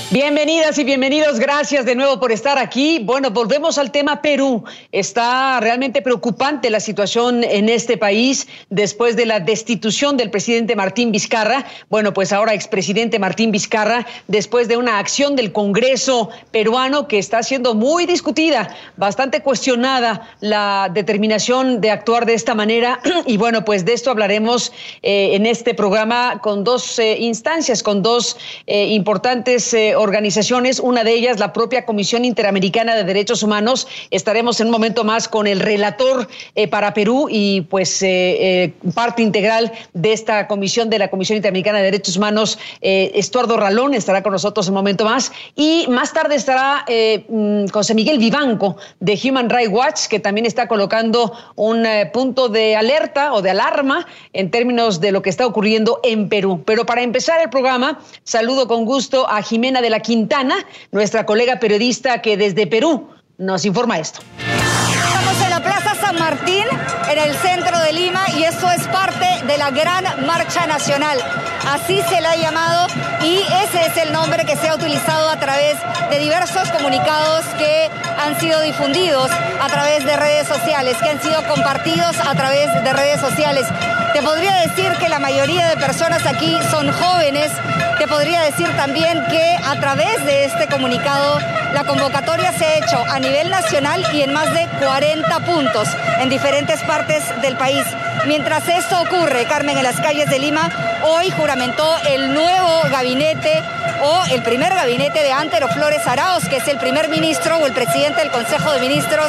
Bienvenidas y bienvenidos, gracias de nuevo por estar aquí. Bueno, volvemos al tema Perú. Está realmente preocupante la situación en este país después de la destitución del presidente Martín Vizcarra. Bueno, pues ahora expresidente Martín Vizcarra, después de una acción del Congreso peruano que está siendo muy discutida, bastante cuestionada la determinación de actuar de esta manera. Y bueno, pues de esto hablaremos en este programa con dos instancias, con dos importantes organizaciones, una de ellas la propia Comisión Interamericana de Derechos Humanos. Estaremos en un momento más con el relator para Perú y pues parte integral de esta comisión, de la Comisión Interamericana de Derechos Humanos, Estuardo Ralón, estará con nosotros en un momento más. Y más tarde estará José Miguel Vivanco de Human Rights Watch, que también está colocando un punto de alerta o de alarma en términos de lo que está ocurriendo en Perú. Pero para empezar el programa, saludo con gusto a Jimena de la Quintana, nuestra colega periodista que desde Perú nos informa esto. Estamos en la Plaza San Martín, en el centro de Lima, y esto es parte de la Gran Marcha Nacional. Así se le ha llamado y ese es el nombre que se ha utilizado a través de diversos comunicados que han sido difundidos a través de redes sociales, que han sido compartidos a través de redes sociales. Te podría decir que la mayoría de personas aquí son jóvenes. Te podría decir también que a través de este comunicado la convocatoria se ha hecho a nivel nacional y en más de 40 puntos en diferentes partes del país. Mientras esto ocurre, Carmen, en las calles de Lima, hoy juramentó el nuevo gabinete o el primer gabinete de Antero Flores Arauz, que es el primer ministro o el presidente del Consejo de Ministros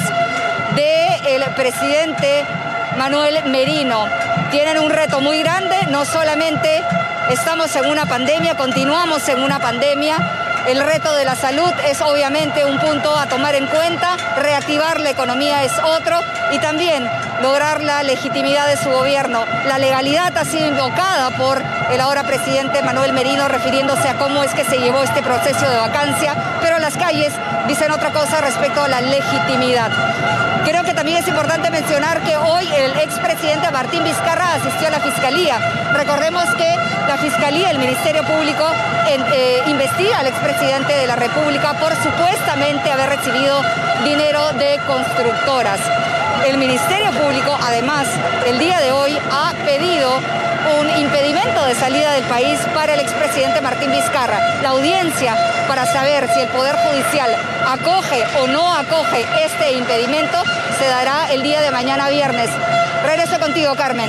del presidente Manuel Merino. Tienen un reto muy grande, no solamente estamos en una pandemia, continuamos en una pandemia. El reto de la salud es obviamente un punto a tomar en cuenta, reactivar la economía es otro y también lograr la legitimidad de su gobierno. La legalidad ha sido invocada por el ahora presidente Manuel Merino refiriéndose a cómo es que se llevó este proceso de vacancia, pero las calles dicen otra cosa respecto a la legitimidad. Creo que también es importante mencionar que hoy el expresidente Martín Vizcarra asistió a la Fiscalía. Recordemos que la Fiscalía, el Ministerio Público, investiga al expresidente de la República por supuestamente haber recibido dinero de constructoras. El Ministerio Público, además, el día de hoy ha pedido un impedimento de salida del país para el expresidente Martín Vizcarra. La audiencia para saber si el Poder Judicial acoge o no acoge este impedimento se dará el día de mañana viernes. Regreso contigo, Carmen.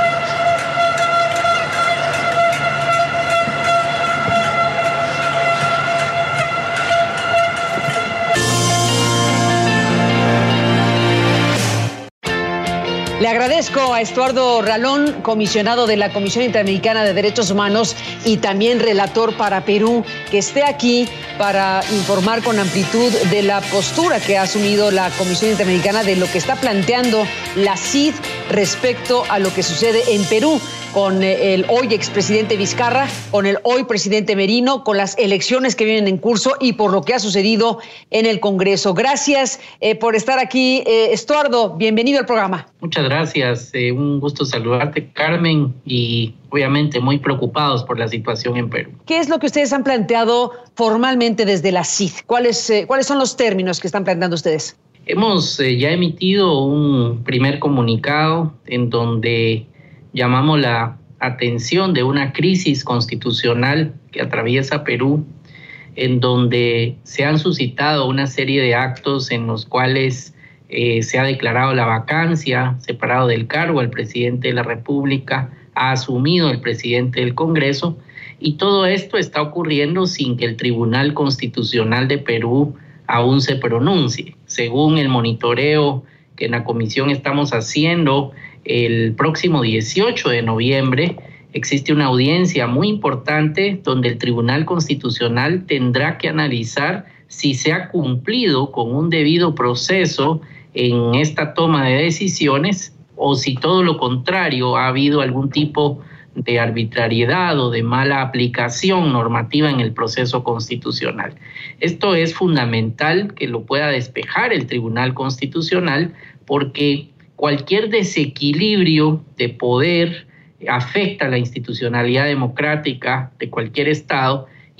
Le agradezco a Estuardo Ralón, comisionado de la Comisión Interamericana de Derechos Humanos y también relator para Perú, que esté aquí para informar con amplitud de la postura que ha asumido la Comisión Interamericana de lo que está planteando la CID respecto a lo que sucede en Perú con el hoy expresidente Vizcarra, con el hoy presidente Merino, con las elecciones que vienen en curso y por lo que ha sucedido en el Congreso. Gracias por estar aquí, Estuardo. Bienvenido al programa. Muchas gracias. Un gusto saludarte, Carmen, y obviamente muy preocupados por la situación en Perú. ¿Qué es lo que ustedes han planteado formalmente desde la CID? ¿Cuáles son los términos que están planteando ustedes? Hemos ya emitido un primer comunicado en donde llamamos la atención de una crisis constitucional que atraviesa Perú, en donde se han suscitado una serie de actos en los cuales se ha declarado la vacancia, separado del cargo al presidente de la República, ha asumido el presidente del Congreso, y todo esto está ocurriendo sin que el Tribunal Constitucional de Perú aún se pronuncie. Según el monitoreo que en la comisión estamos haciendo, el próximo 18 de noviembre existe una audiencia muy importante donde el Tribunal Constitucional tendrá que analizar si se ha cumplido con un debido proceso en esta toma de decisiones o si todo lo contrario ha habido algún tipo de arbitrariedad o de mala aplicación normativa en el proceso constitucional. Esto es fundamental que lo pueda despejar el Tribunal Constitucional porque cualquier desequilibrio de poder afecta a la institucionalidad democrática de cualquier Estado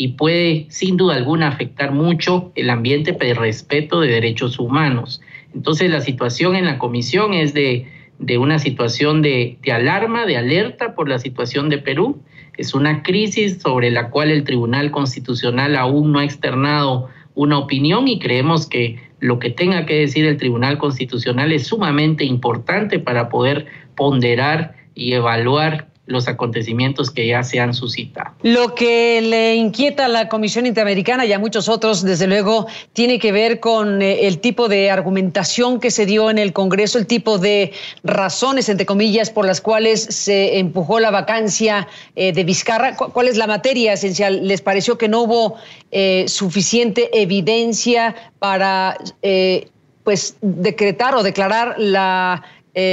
y puede sin duda alguna afectar mucho el ambiente de respeto de derechos humanos. Entonces la situación en la comisión es de una situación de alarma, de alerta por la situación de Perú. Es una crisis sobre la cual el Tribunal Constitucional aún no ha externado una opinión y creemos que lo que tenga que decir el Tribunal Constitucional es sumamente importante para poder ponderar y evaluar los acontecimientos que ya se han suscitado. Lo que le inquieta a la Comisión Interamericana y a muchos otros, desde luego, tiene que ver con el tipo de argumentación que se dio en el Congreso, el tipo de razones, entre comillas, por las cuales se empujó la vacancia de Vizcarra. ¿Cuál es la materia esencial? ¿Les pareció que no hubo suficiente evidencia para pues decretar o declarar la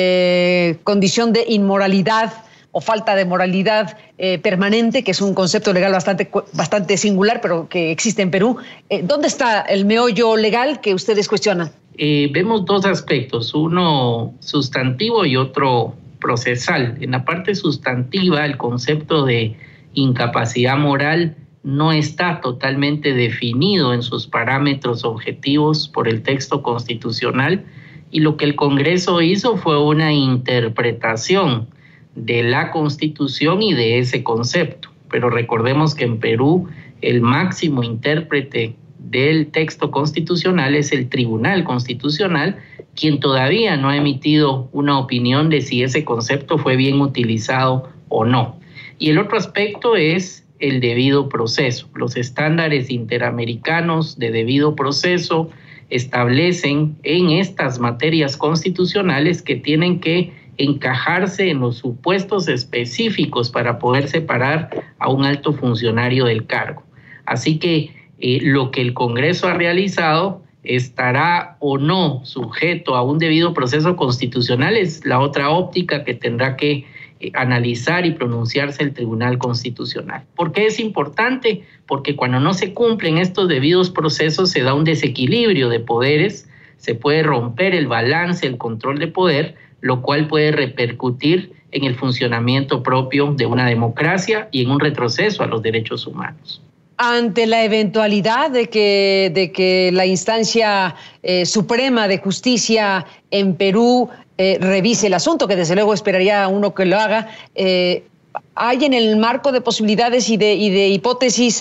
condición de inmoralidad o falta de moralidad permanente, que es un concepto legal bastante singular, pero que existe en Perú? ¿Dónde está el meollo legal que ustedes cuestionan? Vemos dos aspectos, uno sustantivo y otro procesal. En la parte sustantiva, el concepto de incapacidad moral no está totalmente definido en sus parámetros objetivos por el texto constitucional, y lo que el Congreso hizo fue una interpretación de la Constitución y de ese concepto. Pero recordemos que en Perú el máximo intérprete del texto constitucional es el Tribunal Constitucional, quien todavía no ha emitido una opinión de si ese concepto fue bien utilizado o no. Y el otro aspecto es el debido proceso. Los estándares interamericanos de debido proceso establecen en estas materias constitucionales que tienen que encajarse en los supuestos específicos para poder separar a un alto funcionario del cargo. Así que lo que el Congreso ha realizado estará o no sujeto a un debido proceso constitucional es la otra óptica que tendrá que analizar y pronunciarse el Tribunal Constitucional. ¿Por qué es importante? Porque cuando no se cumplen estos debidos procesos se da un desequilibrio de poderes, se puede romper el balance, el control de poder, lo cual puede repercutir en el funcionamiento propio de una democracia y en un retroceso a los derechos humanos. Ante la eventualidad de que la instancia suprema de justicia en Perú revise el asunto, que desde luego esperaría uno que lo haga, ¿hay en el marco de posibilidades y de hipótesis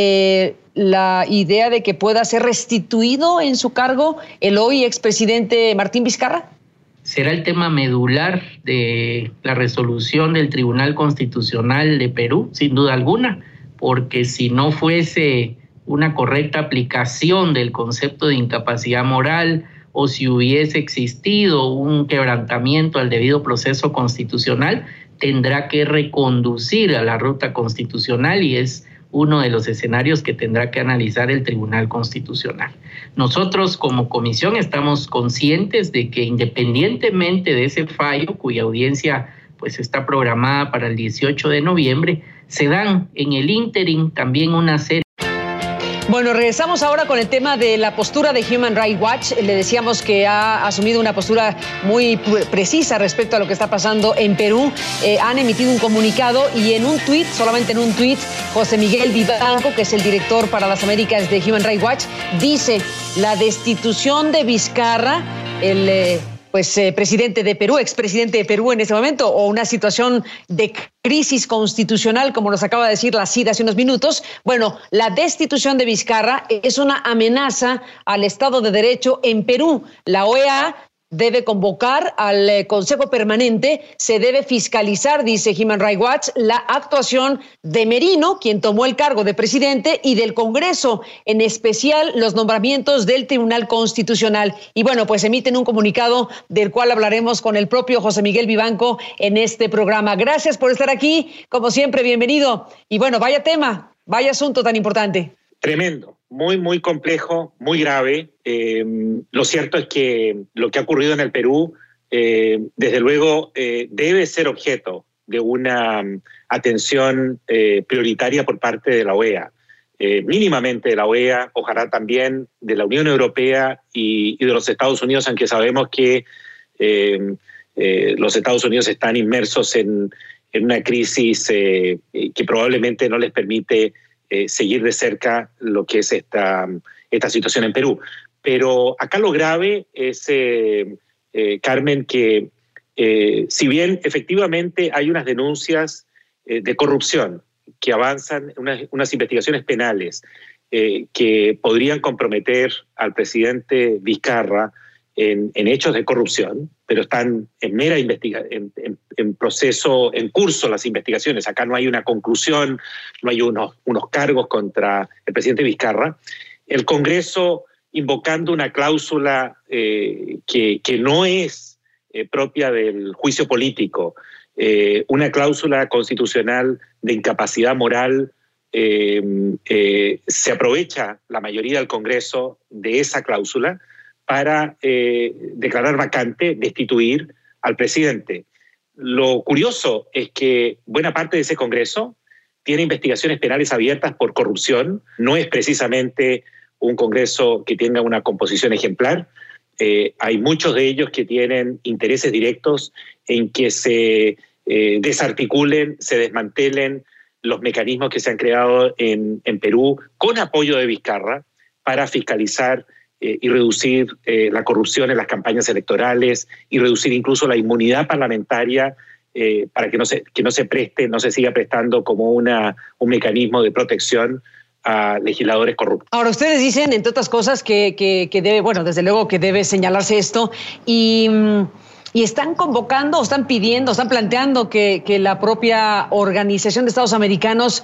la idea de que pueda ser restituido en su cargo el hoy expresidente Martín Vizcarra? Será el tema medular de la resolución del Tribunal Constitucional de Perú, sin duda alguna, porque si no fuese una correcta aplicación del concepto de incapacidad moral o si hubiese existido un quebrantamiento al debido proceso constitucional, tendrá que reconducir a la ruta constitucional y es uno de los escenarios que tendrá que analizar el Tribunal Constitucional. Nosotros como comisión estamos conscientes de que independientemente de ese fallo, cuya audiencia pues está programada para el 18 de noviembre, se dan en el ínterin también una serie. Bueno, regresamos ahora con el tema de la postura de Human Rights Watch. Le decíamos que ha asumido una postura muy precisa respecto a lo que está pasando en Perú. Han emitido un comunicado y en un tuit, solamente en un tuit, José Miguel Vivanco, que es el director para las Américas de Human Rights Watch, dice: la destitución de Vizcarra, el presidente de Perú, expresidente de Perú en ese momento, o una situación de crisis constitucional, como nos acaba de decir la CID hace unos minutos. Bueno, la destitución de Vizcarra es una amenaza al Estado de Derecho en Perú. La OEA debe convocar al Consejo Permanente, se debe fiscalizar, dice Human Rights Watch, la actuación de Merino, quien tomó el cargo de presidente, y del Congreso, en especial los nombramientos del Tribunal Constitucional. Y bueno, pues emiten un comunicado del cual hablaremos con el propio José Miguel Vivanco en este programa. Gracias por estar aquí, como siempre, bienvenido. Y bueno, vaya tema, vaya asunto tan importante. Tremendo, muy complejo, muy grave. Lo cierto es que lo que ha ocurrido en el Perú, desde luego, debe ser objeto de una atención prioritaria por parte de la OEA. Mínimamente de la OEA, ojalá también de la Unión Europea y de los Estados Unidos, aunque sabemos que los Estados Unidos están inmersos en una crisis que probablemente no les permite seguir de cerca lo que es esta situación en Perú. Pero acá lo grave es, Carmen, que si bien efectivamente hay unas denuncias de corrupción que avanzan, unas investigaciones penales que podrían comprometer al presidente Vizcarra en hechos de corrupción, pero están en mera investigación, en proceso, en curso las investigaciones. Acá no hay una conclusión, no hay unos cargos contra el presidente Vizcarra. El Congreso, invocando una cláusula que no es propia del juicio político, una cláusula constitucional de incapacidad moral, se aprovecha la mayoría del Congreso de esa cláusula para declarar vacante, destituir al presidente. Lo curioso es que buena parte de ese Congreso tiene investigaciones penales abiertas por corrupción. No es precisamente un Congreso que tenga una composición ejemplar. Hay muchos de ellos que tienen intereses directos en que se desarticulen, se desmantelen los mecanismos que se han creado en Perú con apoyo de Vizcarra para fiscalizar y reducir la corrupción en las campañas electorales y reducir incluso la inmunidad parlamentaria para que no se siga prestando como un mecanismo de protección a legisladores corruptos. Ahora, ustedes dicen, entre otras cosas, que debe, bueno, desde luego que debe señalarse esto, y están convocando, o están pidiendo, están planteando que la propia Organización de Estados Americanos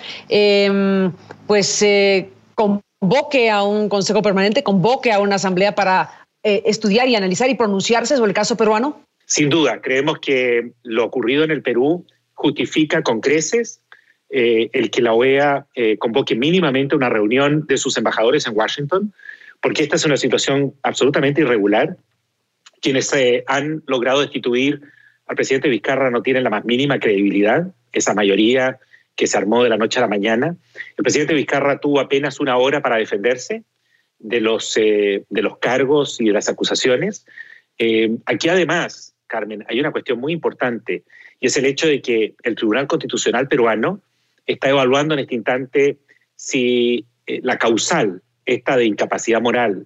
convoque a un Consejo Permanente, convoque a una asamblea para estudiar y analizar y pronunciarse sobre el caso peruano. Sin duda, creemos que lo ocurrido en el Perú justifica con creces el que la OEA convoque mínimamente una reunión de sus embajadores en Washington, porque esta es una situación absolutamente irregular. Quienes han logrado destituir al presidente Vizcarra no tienen la más mínima credibilidad, esa mayoría que se armó de la noche a la mañana. El presidente Vizcarra tuvo apenas una hora para defenderse de los cargos y de las acusaciones. Aquí además, Carmen, hay una cuestión muy importante, y es el hecho de que el Tribunal Constitucional peruano está evaluando en este instante si la causal, esta de incapacidad moral,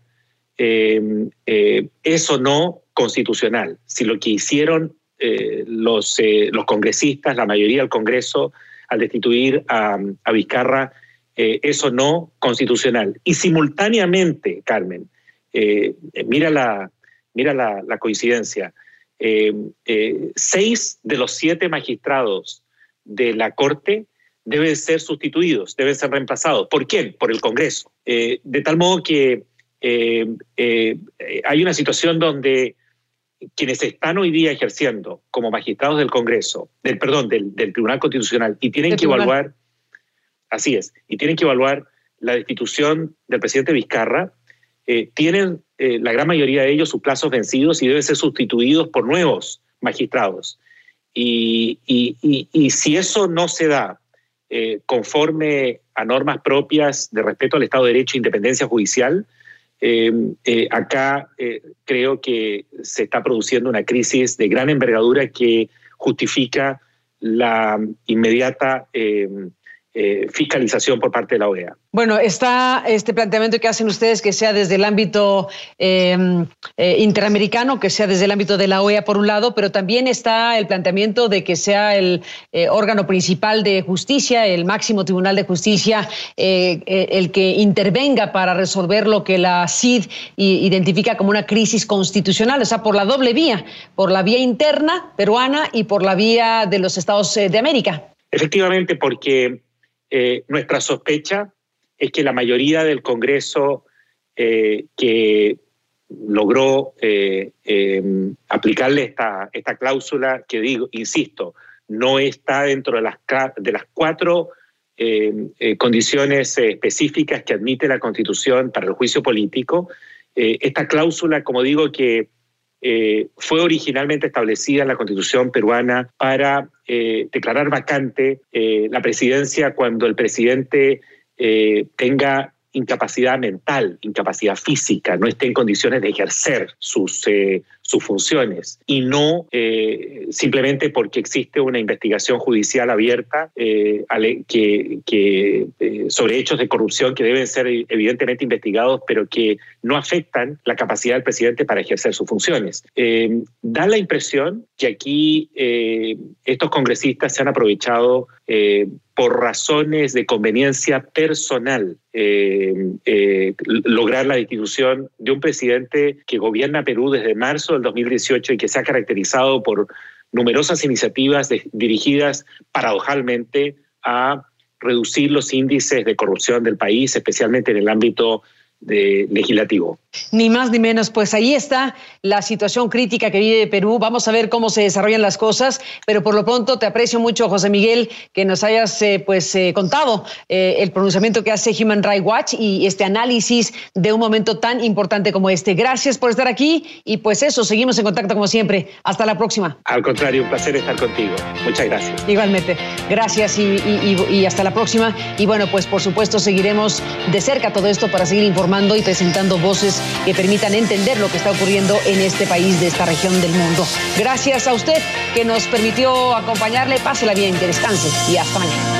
es o no constitucional. Si lo que hicieron los congresistas, la mayoría del Congreso, al destituir a Vizcarra, es o no constitucional. Y simultáneamente, Carmen, mira la coincidencia, 6 de los 7 magistrados de la Corte deben ser sustituidos, deben ser reemplazados. ¿Por quién? Por el Congreso. De tal modo que hay una situación donde quienes están hoy día ejerciendo como magistrados del Congreso, del Tribunal Constitucional, y tienen que evaluar, así es, y tienen que evaluar la destitución del presidente Vizcarra, tienen la gran mayoría de ellos sus plazos vencidos y deben ser sustituidos por nuevos magistrados. Y si eso no se da conforme a normas propias de respeto al Estado de Derecho e independencia judicial, acá creo que se está produciendo una crisis de gran envergadura que justifica la inmediata fiscalización por parte de la OEA. Bueno, está este planteamiento que hacen ustedes, que sea desde el ámbito interamericano, que sea desde el ámbito de la OEA por un lado, pero también está el planteamiento de que sea el órgano principal de justicia, el máximo tribunal de justicia, el que intervenga para resolver lo que la CID identifica como una crisis constitucional, o sea, por la doble vía, por la vía interna peruana y por la vía de los Estados de América. Efectivamente, porque nuestra sospecha es que la mayoría del Congreso que logró aplicarle esta cláusula, que digo, insisto, no está dentro de las 4 condiciones específicas que admite la Constitución para el juicio político. Esta cláusula, como digo, que fue originalmente establecida en la Constitución peruana para declarar vacante la presidencia cuando el presidente tenga incapacidad mental, incapacidad física, no esté en condiciones de ejercer sus sus funciones y no simplemente porque existe una investigación judicial abierta sobre hechos de corrupción que deben ser evidentemente investigados, pero que no afectan la capacidad del presidente para ejercer sus funciones. Da la impresión que aquí estos congresistas se han aprovechado por razones de conveniencia personal, lograr la destitución de un presidente que gobierna Perú desde marzo del 2018 y que se ha caracterizado por numerosas iniciativas dirigidas paradojalmente a reducir los índices de corrupción del país, especialmente en el ámbito legislativo. Ni más ni menos, pues ahí está la situación crítica que vive Perú. Vamos a ver cómo se desarrollan las cosas, pero por lo pronto te aprecio mucho, José Miguel, que nos hayas contado el pronunciamiento que hace Human Rights Watch y este análisis de un momento tan importante como este. Gracias por estar aquí y pues eso, seguimos en contacto como siempre. Hasta la próxima. Al contrario, un placer estar contigo. Muchas gracias. Igualmente. Gracias y hasta la próxima. Y bueno, pues por supuesto seguiremos de cerca todo esto para seguir informando y presentando voces que permitan entender lo que está ocurriendo en este país, de esta región del mundo. Gracias a usted que nos permitió acompañarle. Pásela bien, que descanse y hasta mañana.